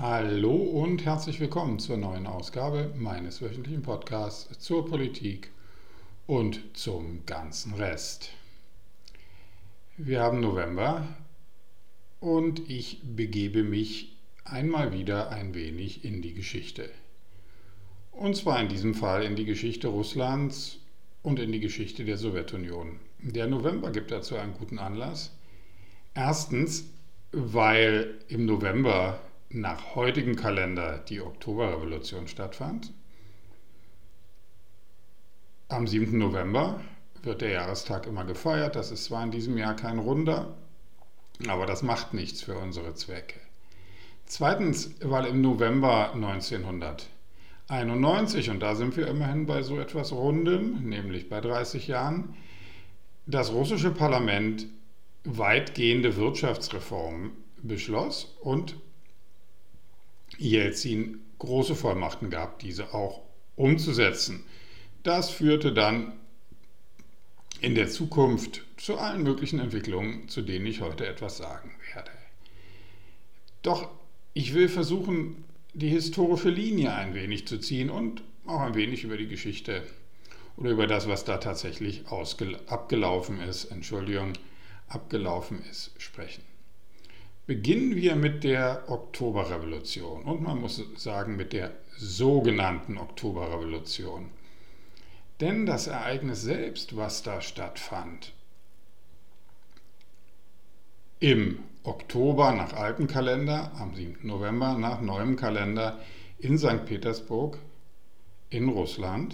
Hallo und herzlich willkommen zur neuen Ausgabe meines wöchentlichen Podcasts zur Politik und zum ganzen Rest. Wir haben November und ich begebe mich einmal wieder ein wenig in die Geschichte. Und zwar in diesem Fall in die Geschichte Russlands und in die Geschichte der Sowjetunion. Der November gibt dazu einen guten Anlass. Erstens, weil im November nach heutigem Kalender die Oktoberrevolution stattfand. Am 7. November wird der Jahrestag immer gefeiert. Das ist zwar in diesem Jahr kein runder, aber das macht nichts für unsere Zwecke. Zweitens, weil im November 1991, und da sind wir immerhin bei so etwas Rundem, nämlich bei 30 Jahren, das russische Parlament weitgehende Wirtschaftsreformen beschloss und Jelzin große Vollmachten gab, diese auch umzusetzen. Das führte dann in der Zukunft zu allen möglichen Entwicklungen, zu denen ich heute etwas sagen werde. Doch ich will versuchen, die historische Linie ein wenig zu ziehen und auch ein wenig über die Geschichte oder über das, was da tatsächlich abgelaufen ist, sprechen. Beginnen wir mit der Oktoberrevolution und man muss sagen mit der sogenannten Oktoberrevolution. Denn das Ereignis selbst, was da stattfand, im Oktober nach altem Kalender, am 7. November nach neuem Kalender in St. Petersburg in Russland,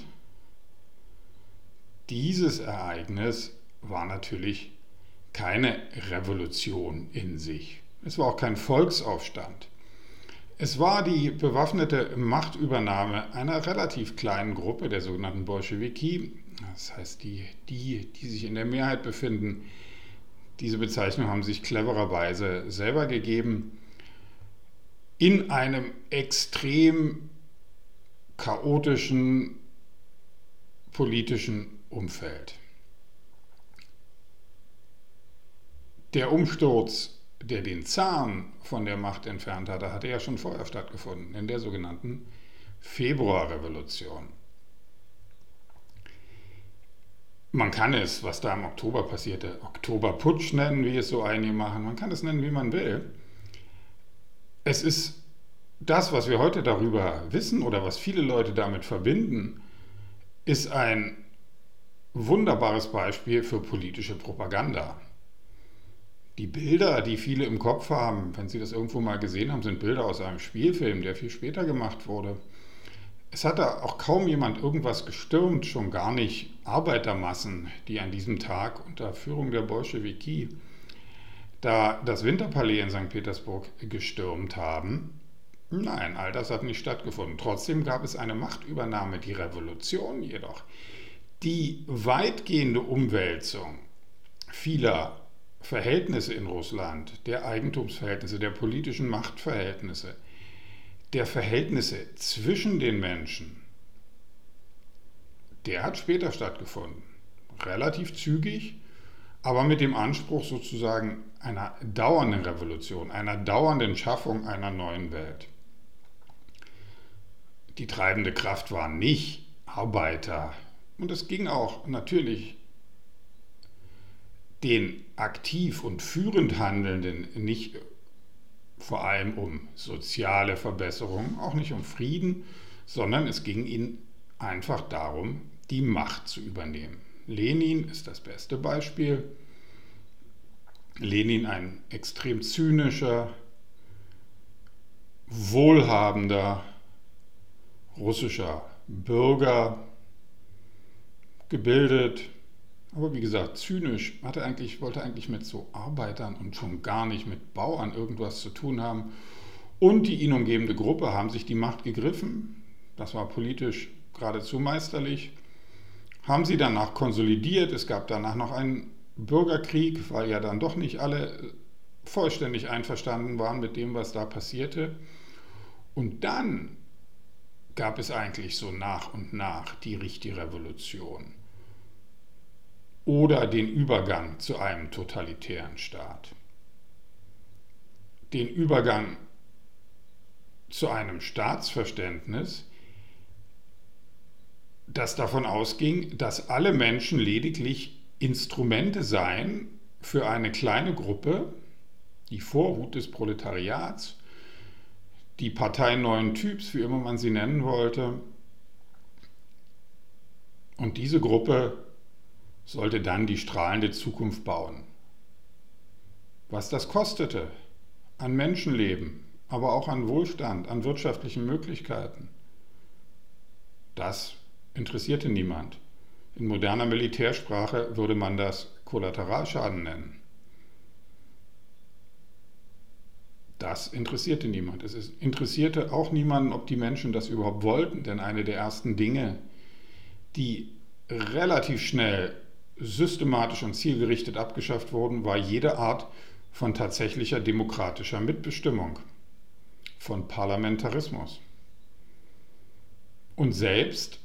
dieses Ereignis war natürlich keine Revolution in sich. Es war auch kein Volksaufstand. Es war die bewaffnete Machtübernahme einer relativ kleinen Gruppe, der sogenannten Bolschewiki, das heißt die sich in der Mehrheit befinden. Diese Bezeichnung haben sich clevererweise selber gegeben, in einem extrem chaotischen politischen Umfeld. Der Umsturz, der den Zaren von der Macht entfernt hatte, hatte ja schon vorher stattgefunden, in der sogenannten Februarrevolution. Man kann es, was da im Oktober passierte, Oktoberputsch nennen, wie es so einige machen. Man kann es nennen, wie man will. Es ist das, was wir heute darüber wissen oder was viele Leute damit verbinden, ist ein wunderbares Beispiel für politische Propaganda. Die Bilder, die viele im Kopf haben, wenn sie das irgendwo mal gesehen haben, sind Bilder aus einem Spielfilm, der viel später gemacht wurde. Es hat da auch kaum jemand irgendwas gestürmt, schon gar nicht Arbeitermassen, die an diesem Tag unter Führung der Bolschewiki da das Winterpalais in St. Petersburg gestürmt haben. Nein, all das hat nicht stattgefunden. Trotzdem gab es eine Machtübernahme, die Revolution jedoch. Die weitgehende Umwälzung vieler Verhältnisse in Russland, der Eigentumsverhältnisse, der politischen Machtverhältnisse, der Verhältnisse zwischen den Menschen, der hat später stattgefunden. Relativ zügig, aber mit dem Anspruch sozusagen einer dauernden Revolution, einer dauernden Schaffung einer neuen Welt. Die treibende Kraft waren nicht Arbeiter und es ging auch natürlich den aktiv und führend Handelnden nicht vor allem um soziale Verbesserung, auch nicht um Frieden, sondern es ging ihnen einfach darum, die Macht zu übernehmen. Lenin ist das beste Beispiel. Lenin, ein extrem zynischer, wohlhabender russischer Bürger, gebildet, aber wie gesagt, zynisch, wollte eigentlich mit so Arbeitern und schon gar nicht mit Bauern irgendwas zu tun haben. Und die ihn umgebende Gruppe haben sich die Macht gegriffen, das war politisch geradezu meisterlich, haben sie danach konsolidiert, es gab danach noch einen Bürgerkrieg, weil ja dann doch nicht alle vollständig einverstanden waren mit dem, was da passierte. Und dann gab es eigentlich so nach und nach die richtige Revolution. Oder den Übergang zu einem totalitären Staat. Den Übergang zu einem Staatsverständnis, das davon ausging, dass alle Menschen lediglich Instrumente seien für eine kleine Gruppe, die Vorhut des Proletariats, die Partei neuen Typs, wie immer man sie nennen wollte. Und diese Gruppe sollte dann die strahlende Zukunft bauen. Was das kostete an Menschenleben, aber auch an Wohlstand, an wirtschaftlichen Möglichkeiten, das interessierte niemand. In moderner Militärsprache würde man das Kollateralschaden nennen. Das interessierte niemand. Es interessierte auch niemanden, ob die Menschen das überhaupt wollten, denn eine der ersten Dinge, die relativ schnell systematisch und zielgerichtet abgeschafft wurden, war jede Art von tatsächlicher demokratischer Mitbestimmung, von Parlamentarismus. Und selbst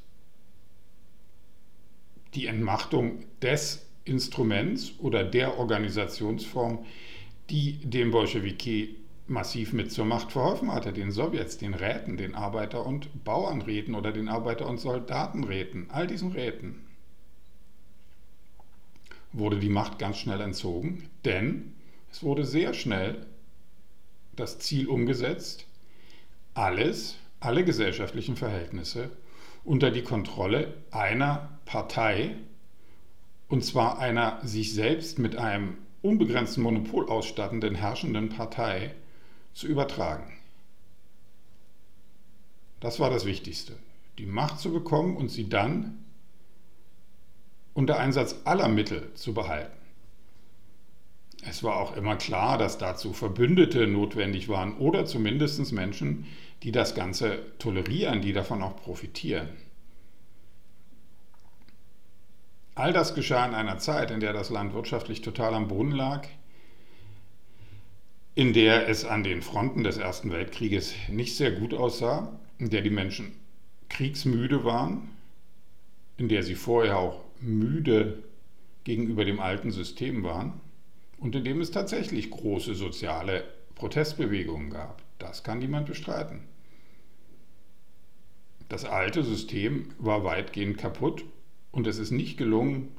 die Entmachtung des Instruments oder der Organisationsform, die den Bolschewiki massiv mit zur Macht verholfen hatte, den Sowjets, den Räten, den Arbeiter- und Bauernräten oder den Arbeiter- und Soldatenräten, all diesen Räten, wurde die Macht ganz schnell entzogen, denn es wurde sehr schnell das Ziel umgesetzt, alle gesellschaftlichen Verhältnisse unter die Kontrolle einer Partei, und zwar einer sich selbst mit einem unbegrenzten Monopol ausstattenden herrschenden Partei, zu übertragen. Das war das Wichtigste, die Macht zu bekommen und sie dann unter Einsatz aller Mittel zu behalten. Es war auch immer klar, dass dazu Verbündete notwendig waren oder zumindest Menschen, die das Ganze tolerieren, die davon auch profitieren. All das geschah in einer Zeit, in der das Land wirtschaftlich total am Boden lag, in der es an den Fronten des Ersten Weltkrieges nicht sehr gut aussah, in der die Menschen kriegsmüde waren, in der sie vorher auch müde gegenüber dem alten System waren und in dem es tatsächlich große soziale Protestbewegungen gab. Das kann niemand bestreiten. Das alte System war weitgehend kaputt und es ist nicht gelungen,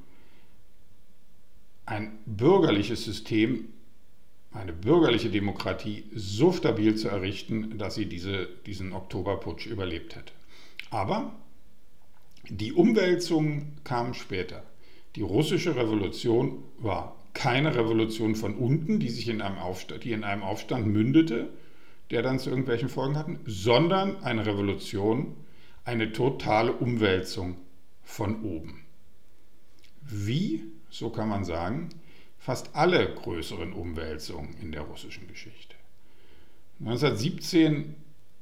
ein bürgerliches System, eine bürgerliche Demokratie so stabil zu errichten, dass sie diesen Oktoberputsch überlebt hätte. Aber die Umwälzungen kamen später. Die russische Revolution war keine Revolution von unten, die in einem Aufstand mündete, der dann zu irgendwelchen Folgen hatten, sondern eine Revolution, eine totale Umwälzung von oben. Wie, so kann man sagen, fast alle größeren Umwälzungen in der russischen Geschichte. 1917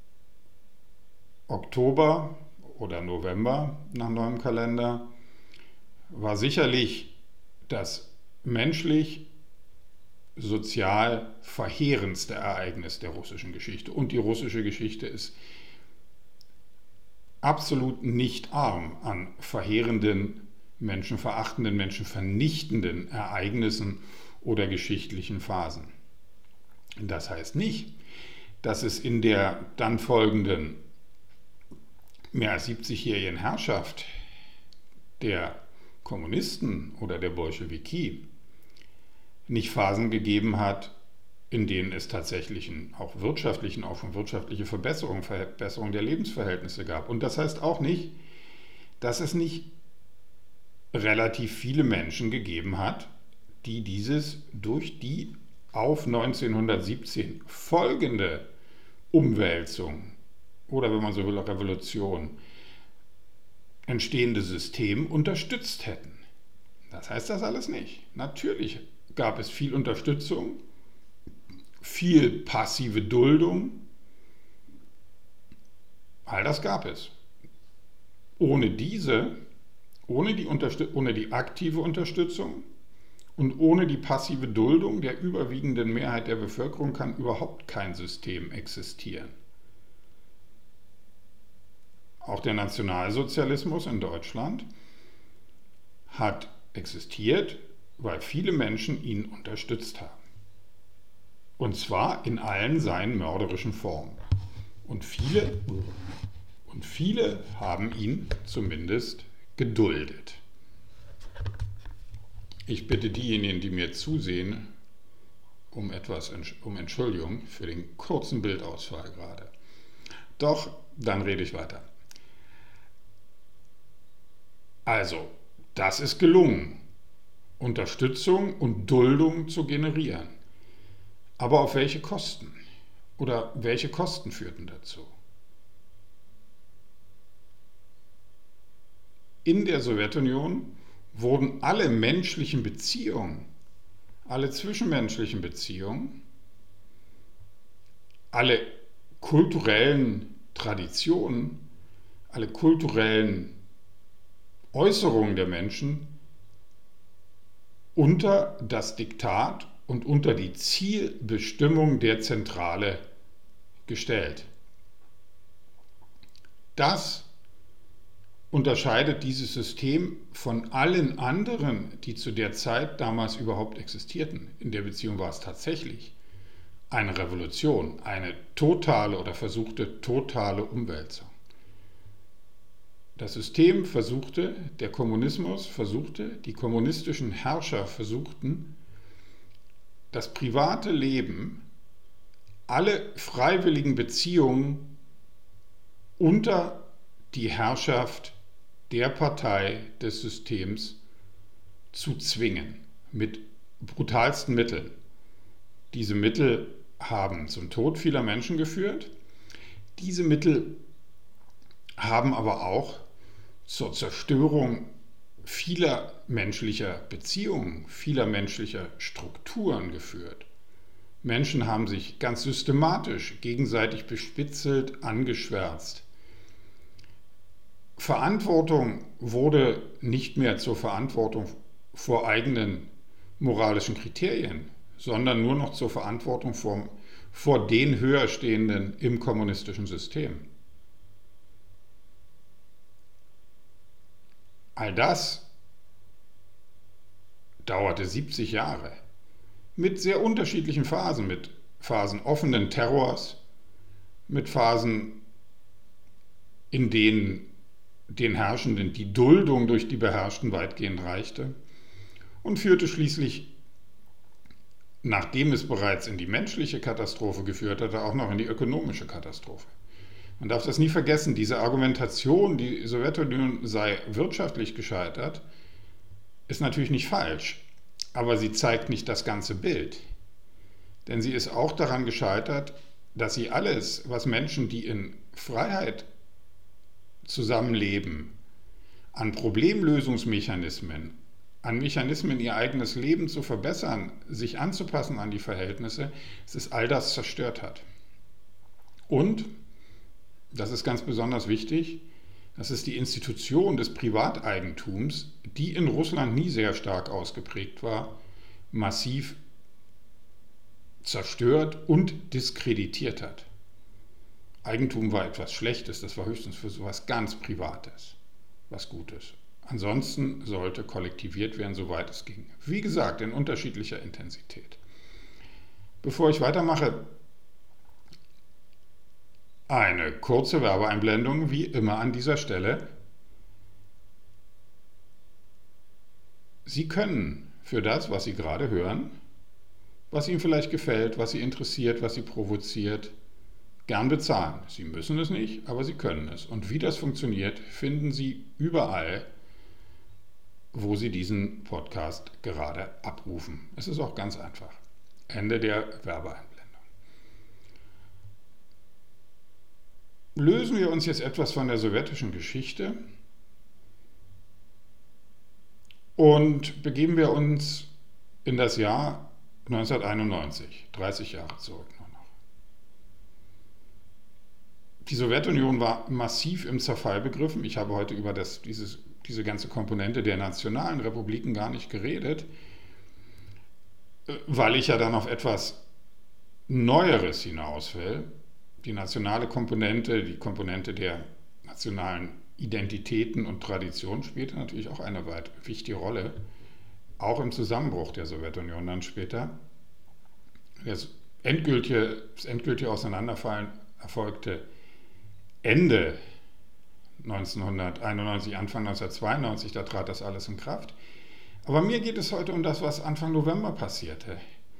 Oktober oder November nach neuem Kalender war sicherlich das menschlich, sozial verheerendste Ereignis der russischen Geschichte. Und die russische Geschichte ist absolut nicht arm an verheerenden, menschenverachtenden, menschenvernichtenden Ereignissen oder geschichtlichen Phasen. Das heißt nicht, dass es in der dann folgenden mehr als 70-jährigen Herrschaft der Kommunisten oder der Bolschewiki nicht Phasen gegeben hat, in denen es tatsächlich auch wirtschaftliche Verbesserung der Lebensverhältnisse gab. Und das heißt auch nicht, dass es nicht relativ viele Menschen gegeben hat, die dieses durch die auf 1917 folgende Umwälzung oder, wenn man so will, Revolution entstehende System unterstützt hätten. Das heißt das alles nicht. Natürlich gab es viel Unterstützung, viel passive Duldung. All das gab es. Ohne die aktive Unterstützung und ohne die passive Duldung der überwiegenden Mehrheit der Bevölkerung kann überhaupt kein System existieren. Auch der Nationalsozialismus in Deutschland hat existiert, weil viele Menschen ihn unterstützt haben. Und zwar in allen seinen mörderischen Formen. Und viele haben ihn zumindest geduldet. Ich bitte diejenigen, die mir zusehen, um Entschuldigung für den kurzen Bildausfall gerade. Doch, dann rede ich weiter. Also, das ist gelungen, Unterstützung und Duldung zu generieren. Aber auf welche Kosten? Oder welche Kosten führten dazu? In der Sowjetunion wurden alle menschlichen Beziehungen, alle zwischenmenschlichen Beziehungen, alle kulturellen Traditionen, alle kulturellen Äußerungen der Menschen unter das Diktat und unter die Zielbestimmung der Zentrale gestellt. Das unterscheidet dieses System von allen anderen, die zu der Zeit damals überhaupt existierten. In der Beziehung war es tatsächlich eine Revolution, eine totale oder versuchte totale Umwälzung. Das System versuchte, der Kommunismus versuchte, die kommunistischen Herrscher versuchten, das private Leben, alle freiwilligen Beziehungen unter die Herrschaft der Partei des Systems zu zwingen, mit brutalsten Mitteln. Diese Mittel haben zum Tod vieler Menschen geführt. Diese Mittel haben aber auch zur Zerstörung vieler menschlicher Beziehungen, vieler menschlicher Strukturen geführt. Menschen haben sich ganz systematisch gegenseitig bespitzelt, angeschwärzt. Verantwortung wurde nicht mehr zur Verantwortung vor eigenen moralischen Kriterien, sondern nur noch zur Verantwortung vor den Höherstehenden im kommunistischen System. All das dauerte 70 Jahre mit sehr unterschiedlichen Phasen, mit Phasen offenen Terrors, mit Phasen, in denen den Herrschenden die Duldung durch die Beherrschten weitgehend reichte und führte schließlich, nachdem es bereits in die menschliche Katastrophe geführt hatte, auch noch in die ökonomische Katastrophe. Man darf das nie vergessen, diese Argumentation, die Sowjetunion sei wirtschaftlich gescheitert, ist natürlich nicht falsch, aber sie zeigt nicht das ganze Bild. Denn sie ist auch daran gescheitert, dass sie alles, was Menschen, die in Freiheit zusammenleben, an Problemlösungsmechanismen, an Mechanismen, ihr eigenes Leben zu verbessern, sich anzupassen an die Verhältnisse, dass es all das zerstört hat. Und das ist ganz besonders wichtig, das ist die Institution des Privateigentums, die in Russland nie sehr stark ausgeprägt war, massiv zerstört und diskreditiert hat. Eigentum war etwas Schlechtes, das war höchstens für so etwas ganz Privates, was Gutes. Ansonsten sollte kollektiviert werden, soweit es ging. Wie gesagt, in unterschiedlicher Intensität. Bevor ich weitermache, eine kurze Werbeeinblendung, wie immer an dieser Stelle. Sie können für das, was Sie gerade hören, was Ihnen vielleicht gefällt, was Sie interessiert, was Sie provoziert, gern bezahlen. Sie müssen es nicht, aber Sie können es. Und wie das funktioniert, finden Sie überall, wo Sie diesen Podcast gerade abrufen. Es ist auch ganz einfach. Ende der Werbeeinblendung. Lösen wir uns jetzt etwas von der sowjetischen Geschichte und begeben wir uns in das Jahr 1991, 30 Jahre zurück nur noch. Die Sowjetunion war massiv im Zerfall begriffen. Ich habe heute über diese ganze Komponente der nationalen Republiken gar nicht geredet, weil ich ja dann auf etwas Neueres hinaus will. Die nationale Komponente, die Komponente der nationalen Identitäten und Traditionen spielte natürlich auch eine weit wichtige Rolle, auch im Zusammenbruch der Sowjetunion dann später. Das endgültige Auseinanderfallen erfolgte Ende 1991, Anfang 1992, da trat das alles in Kraft. Aber mir geht es heute um das, was Anfang November passierte.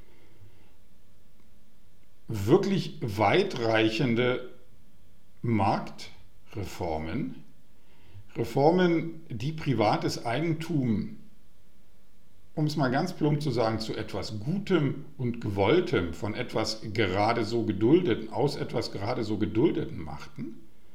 Wirklich weitreichende Marktreformen, Reformen, die privates Eigentum, um es mal ganz plump zu sagen, zu etwas Gutem und Gewolltem von etwas gerade so Geduldeten, aus etwas gerade so Geduldeten machten,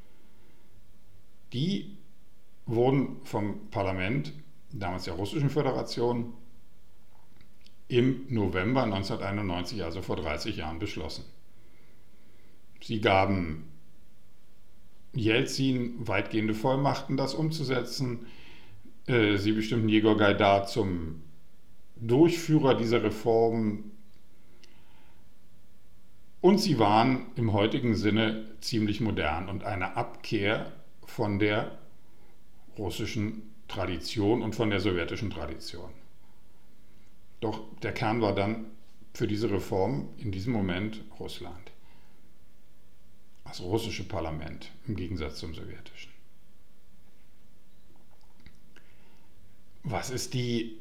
die wurden vom Parlament, damals der Russischen Föderation, im November 1991, also vor 30 Jahren, beschlossen. Sie gaben Jelzin weitgehende Vollmachten, das umzusetzen. Sie bestimmten Jegor Gaidar zum Durchführer dieser Reformen. Und sie waren im heutigen Sinne ziemlich modern und eine Abkehr von der russischen Tradition und von der sowjetischen Tradition. Doch der Kern war dann für diese Reform in diesem Moment Russland. Das russische Parlament im Gegensatz zum sowjetischen. Was ist die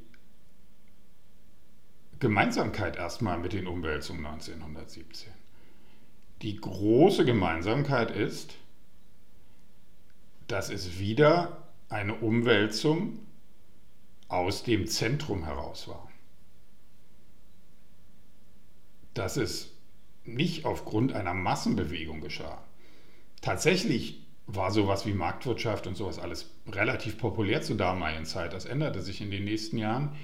Gemeinsamkeit erstmal mit den Umwälzungen 1917? Die große Gemeinsamkeit ist, dass es wieder eine Umwälzung aus dem Zentrum heraus war. Dass es nicht aufgrund einer Massenbewegung geschah. Tatsächlich war sowas wie Marktwirtschaft und sowas alles relativ populär zur damaligen Zeit. Das änderte sich in den nächsten Jahren.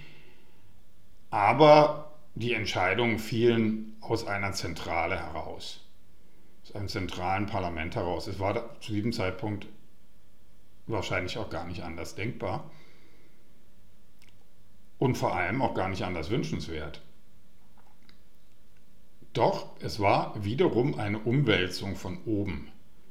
Aber die Entscheidungen fielen aus einer Zentrale heraus, aus einem zentralen Parlament heraus. Es war zu diesem Zeitpunkt wahrscheinlich auch gar nicht anders denkbar und vor allem auch gar nicht anders wünschenswert. Doch es war wiederum eine Umwälzung von oben.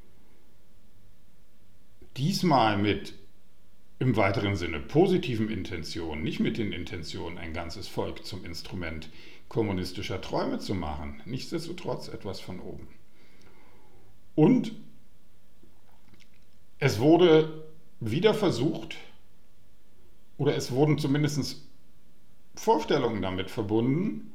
Diesmal mit im weiteren Sinne positiven Intentionen, nicht mit den Intentionen, ein ganzes Volk zum Instrument kommunistischer Träume zu machen. Nichtsdestotrotz etwas von oben. Und es wurde wieder versucht, oder es wurden zumindest Vorstellungen damit verbunden,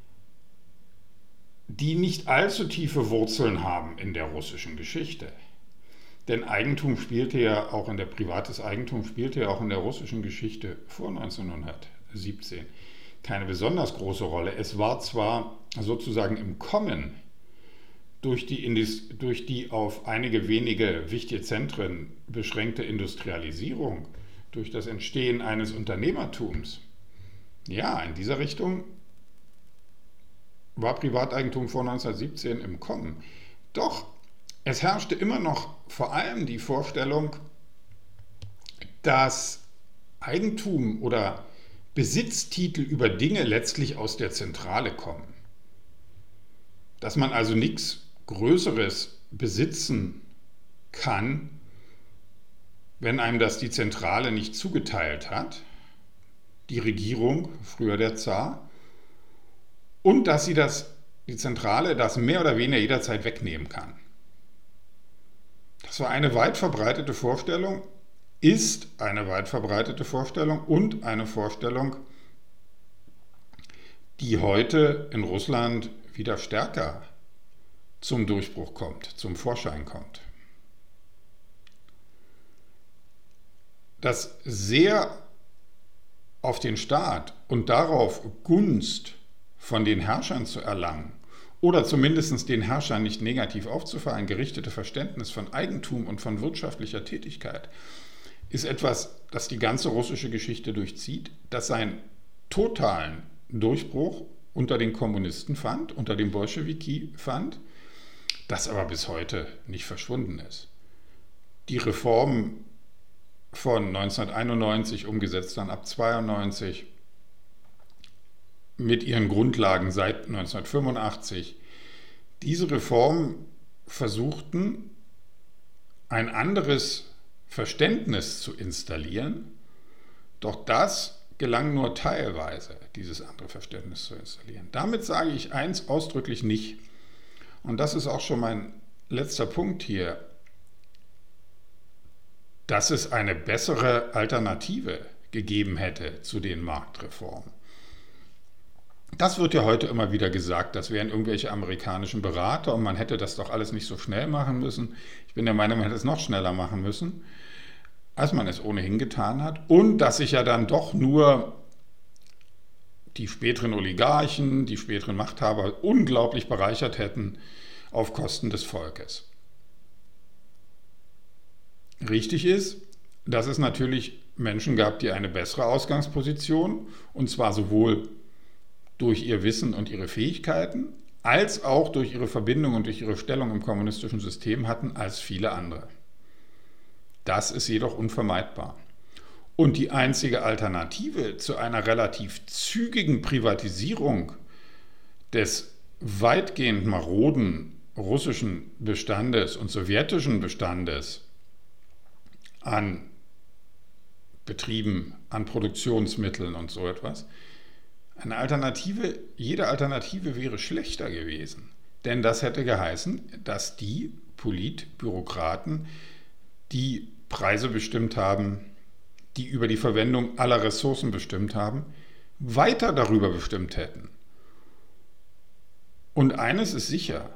die nicht allzu tiefe Wurzeln haben in der russischen Geschichte. Denn Eigentum spielte ja auch privates Eigentum spielte ja auch in der russischen Geschichte vor 1917 keine besonders große Rolle. Es war zwar sozusagen im Kommen durch die auf einige wenige wichtige Zentren beschränkte Industrialisierung, durch das Entstehen eines Unternehmertums, ja, in dieser Richtung war Privateigentum vor 1917 im Kommen. Doch es herrschte immer noch vor allem die Vorstellung, dass Eigentum oder Besitztitel über Dinge letztlich aus der Zentrale kommen. Dass man also nichts Größeres besitzen kann, wenn einem das die Zentrale nicht zugeteilt hat, die Regierung, früher der Zar, und dass die Zentrale das mehr oder weniger jederzeit wegnehmen kann. Das war eine weit verbreitete Vorstellung, ist eine weit verbreitete Vorstellung und eine Vorstellung, die heute in Russland wieder stärker zum Durchbruch kommt, zum Vorschein kommt. Das sehr auf den Staat und darauf Gunst von den Herrschern zu erlangen oder zumindest den Herrschern nicht negativ aufzufallen, gerichtete Verständnis von Eigentum und von wirtschaftlicher Tätigkeit ist etwas, das die ganze russische Geschichte durchzieht, das seinen totalen Durchbruch unter den Kommunisten fand, unter den Bolschewiki fand, das aber bis heute nicht verschwunden ist. Die Reformen von 1991 umgesetzt dann ab 1992 mit ihren Grundlagen seit 1985. Diese Reformen versuchten, ein anderes Verständnis zu installieren, doch das gelang nur teilweise, dieses andere Verständnis zu installieren. Damit sage ich eins ausdrücklich nicht, und das ist auch schon mein letzter Punkt hier. dass es eine bessere Alternative gegeben hätte zu den Marktreformen. Das wird ja heute immer wieder gesagt, das wären irgendwelche amerikanischen Berater und man hätte das doch alles nicht so schnell machen müssen. Ich bin der Meinung, man hätte es noch schneller machen müssen, als man es ohnehin getan hat. Und dass sich ja dann doch nur die späteren Oligarchen, die späteren Machthaber unglaublich bereichert hätten auf Kosten des Volkes. Richtig ist, dass es natürlich Menschen gab, die eine bessere Ausgangsposition, und zwar sowohl durch ihr Wissen und ihre Fähigkeiten, als auch durch ihre Verbindung und durch ihre Stellung im kommunistischen System hatten, als viele andere. Das ist jedoch unvermeidbar. Und die einzige Alternative zu einer relativ zügigen Privatisierung des weitgehend maroden russischen Bestandes und sowjetischen Bestandes an Betrieben, an Produktionsmitteln und so etwas, jede Alternative wäre schlechter gewesen. Denn das hätte geheißen, dass die Politbürokraten, die Preise bestimmt haben, die über die Verwendung aller Ressourcen bestimmt haben, weiter darüber bestimmt hätten. Und eines ist sicher,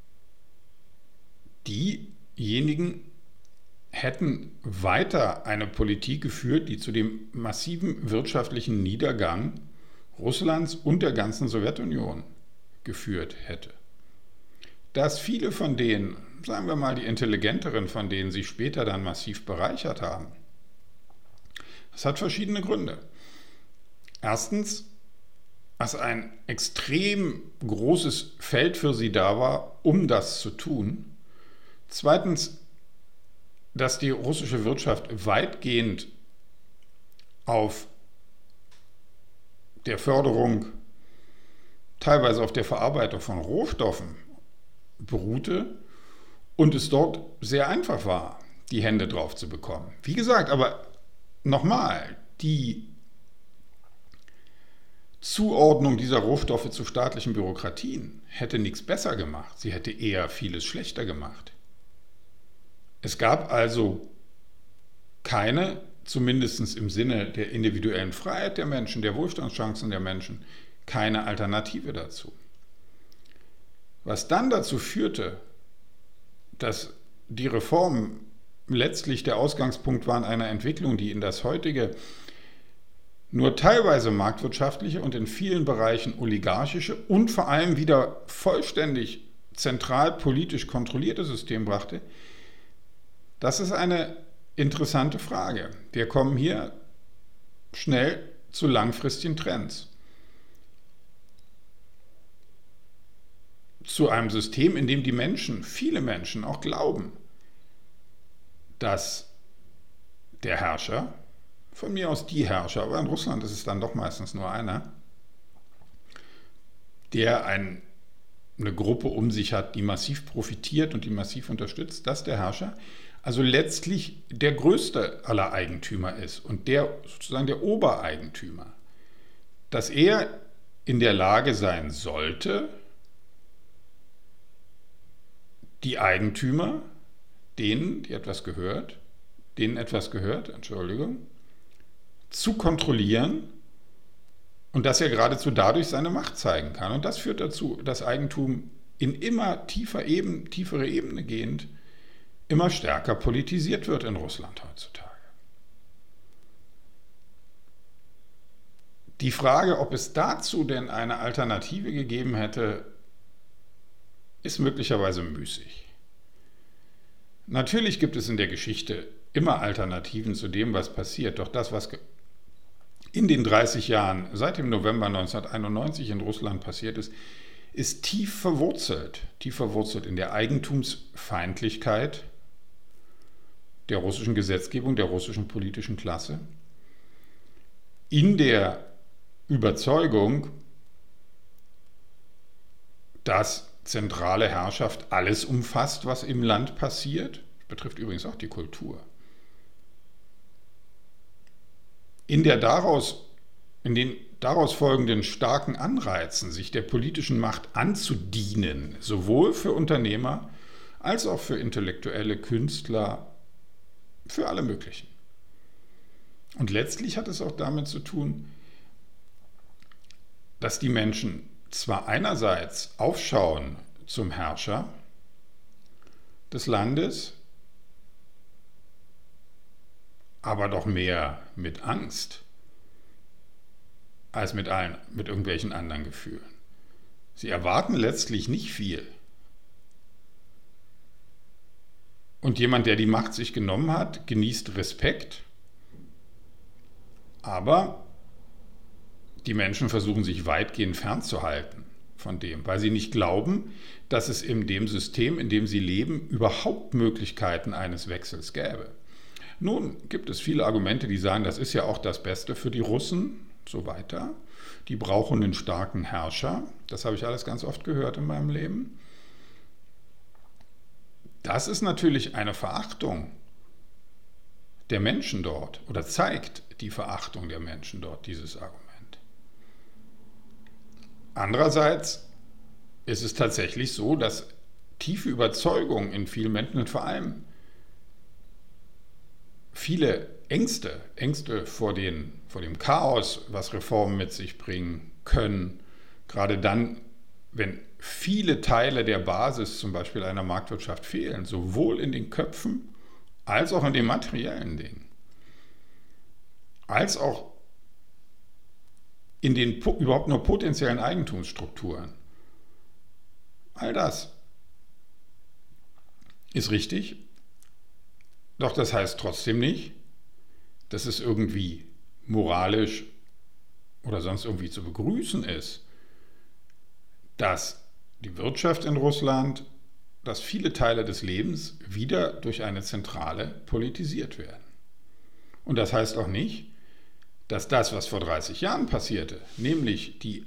diejenigen hätten weiter eine Politik geführt, die zu dem massiven wirtschaftlichen Niedergang Russlands und der ganzen Sowjetunion geführt hätte. Dass viele von denen, sagen wir mal die intelligenteren von denen, sich später dann massiv bereichert haben, das hat verschiedene Gründe. Erstens, dass ein extrem großes Feld für sie da war, um das zu tun. Zweitens, dass die russische Wirtschaft weitgehend auf der Förderung, teilweise auf der Verarbeitung von Rohstoffen beruhte und es dort sehr einfach war, die Hände drauf zu bekommen. Wie gesagt, aber nochmal, die Zuordnung dieser Rohstoffe zu staatlichen Bürokratien hätte nichts besser gemacht, sie hätte eher vieles schlechter gemacht. Es gab also keine, zumindest im Sinne der individuellen Freiheit der Menschen, der Wohlstandschancen der Menschen, keine Alternative dazu. Was dann dazu führte, dass die Reformen letztlich der Ausgangspunkt waren einer Entwicklung, die in das heutige nur teilweise marktwirtschaftliche und in vielen Bereichen oligarchische und vor allem wieder vollständig zentral politisch kontrollierte System brachte. Das ist eine interessante Frage. Wir kommen hier schnell zu langfristigen Trends. Zu einem System, in dem die Menschen, viele Menschen auch glauben, dass der Herrscher, von mir aus die Herrscher, aber in Russland ist es dann doch meistens nur einer, der eine Gruppe um sich hat, die massiv profitiert und die massiv unterstützt, dass der Herrscher also letztlich der größte aller Eigentümer ist und der sozusagen der Obereigentümer, dass er in der Lage sein sollte, die Eigentümer, denen etwas gehört, zu kontrollieren und dass er geradezu dadurch seine Macht zeigen kann. Und das führt dazu, dass Eigentum in immer tiefere Ebene gehend immer stärker politisiert wird in Russland heutzutage. Die Frage, ob es dazu denn eine Alternative gegeben hätte, ist möglicherweise müßig. Natürlich gibt es in der Geschichte immer Alternativen zu dem, was passiert, doch das, was in den 30 Jahren seit dem November 1991 in Russland passiert ist, ist tief verwurzelt in der Eigentumsfeindlichkeit der russischen Gesetzgebung, der russischen politischen Klasse, in der Überzeugung, dass zentrale Herrschaft alles umfasst, was im Land passiert. Das betrifft übrigens auch die Kultur. In den daraus folgenden starken Anreizen, sich der politischen Macht sowohl für Unternehmer als auch für intellektuelle Künstler, für alle möglichen. Und letztlich hat es auch damit zu tun, dass die Menschen zwar einerseits aufschauen zum Herrscher des Landes, aber doch mehr mit Angst als mit irgendwelchen anderen Gefühlen. Sie erwarten letztlich nicht viel. Und jemand, der die Macht sich genommen hat, genießt Respekt, aber die Menschen versuchen sich weitgehend fernzuhalten von dem, weil sie nicht glauben, dass es in dem System, in dem sie leben, überhaupt Möglichkeiten eines Wechsels gäbe. Nun gibt es viele Argumente, die sagen, das ist ja auch das Beste für die Russen, so weiter. Die brauchen einen starken Herrscher. Das habe ich alles ganz oft gehört in meinem Leben. Das ist natürlich eine Verachtung der Menschen dort oder zeigt die Verachtung der Menschen dort, dieses Argument. Andererseits ist es tatsächlich so, dass tiefe Überzeugung in vielen Menschen und vor allem viele Ängste vor dem Chaos, was Reformen mit sich bringen können, gerade dann, wenn viele Teile der Basis zum Beispiel einer Marktwirtschaft fehlen, sowohl in den Köpfen als auch in den materiellen Dingen, als auch in den überhaupt nur potenziellen Eigentumsstrukturen. All das ist richtig, doch das heißt trotzdem nicht, dass es irgendwie moralisch oder sonst irgendwie zu begrüßen ist, dass die Wirtschaft in Russland, dass viele Teile des Lebens wieder durch eine Zentrale politisiert werden. Und das heißt auch nicht, dass das, was vor 30 Jahren passierte, nämlich die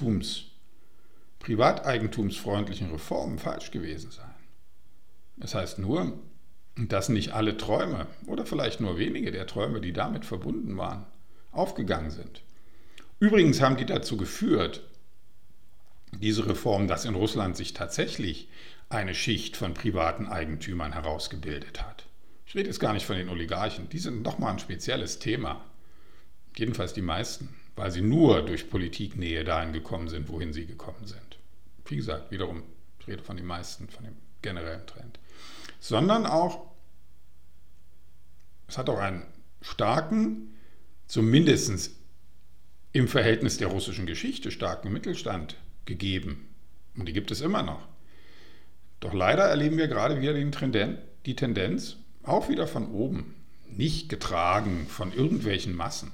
privateigentumsfreundlichen Reformen falsch gewesen seien. Es heißt nur, dass nicht alle Träume oder vielleicht nur wenige der Träume, die damit verbunden waren, aufgegangen sind. Übrigens haben die dazu geführt, diese Reformen, dass in Russland sich tatsächlich eine Schicht von privaten Eigentümern herausgebildet hat. Ich rede jetzt gar nicht von den Oligarchen, die sind nochmal ein spezielles Thema. Jedenfalls die meisten, weil sie nur durch Politiknähe dahin gekommen sind, wohin sie gekommen sind. Wie gesagt, wiederum, ich rede von den meisten, von dem generellen Trend. Sondern auch, es hat auch einen starken, zumindest im Verhältnis der russischen Geschichte, starken Mittelstand gegeben. Und die gibt es immer noch. Doch leider erleben wir gerade wieder die Tendenz, auch wieder von oben, nicht getragen von irgendwelchen Massen,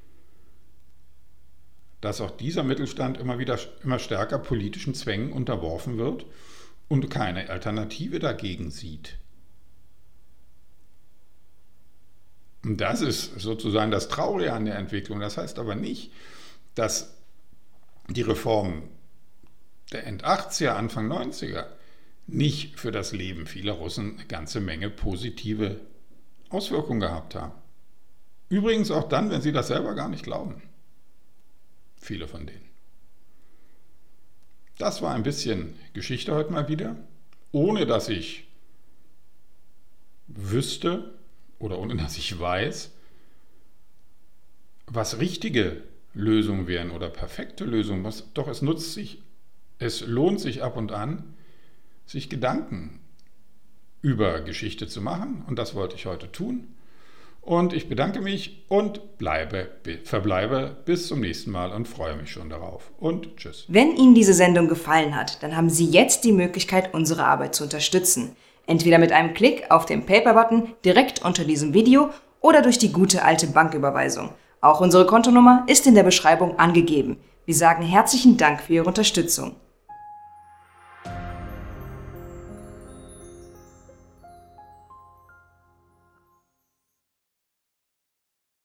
dass auch dieser Mittelstand immer stärker politischen Zwängen unterworfen wird und keine Alternative dagegen sieht. Und das ist sozusagen das Traurige an der Entwicklung. Das heißt aber nicht, dass die Reformen der End-80er, Anfang 90er nicht für das Leben vieler Russen eine ganze Menge positive Auswirkungen gehabt haben. Übrigens auch dann, wenn sie das selber gar nicht glauben. Viele von denen. Das war ein bisschen Geschichte heute mal wieder, ohne dass ich wüsste oder ohne dass ich weiß, was richtige Lösungen wären oder perfekte Lösungen. Doch es lohnt sich ab und an, sich Gedanken über Geschichte zu machen und das wollte ich heute tun. Und ich bedanke mich und verbleibe bis zum nächsten Mal und freue mich schon darauf. Und tschüss. Wenn Ihnen diese Sendung gefallen hat, dann haben Sie jetzt die Möglichkeit, unsere Arbeit zu unterstützen. Entweder mit einem Klick auf den Paper-Button direkt unter diesem Video oder durch die gute alte Banküberweisung. Auch unsere Kontonummer ist in der Beschreibung angegeben. Wir sagen herzlichen Dank für Ihre Unterstützung.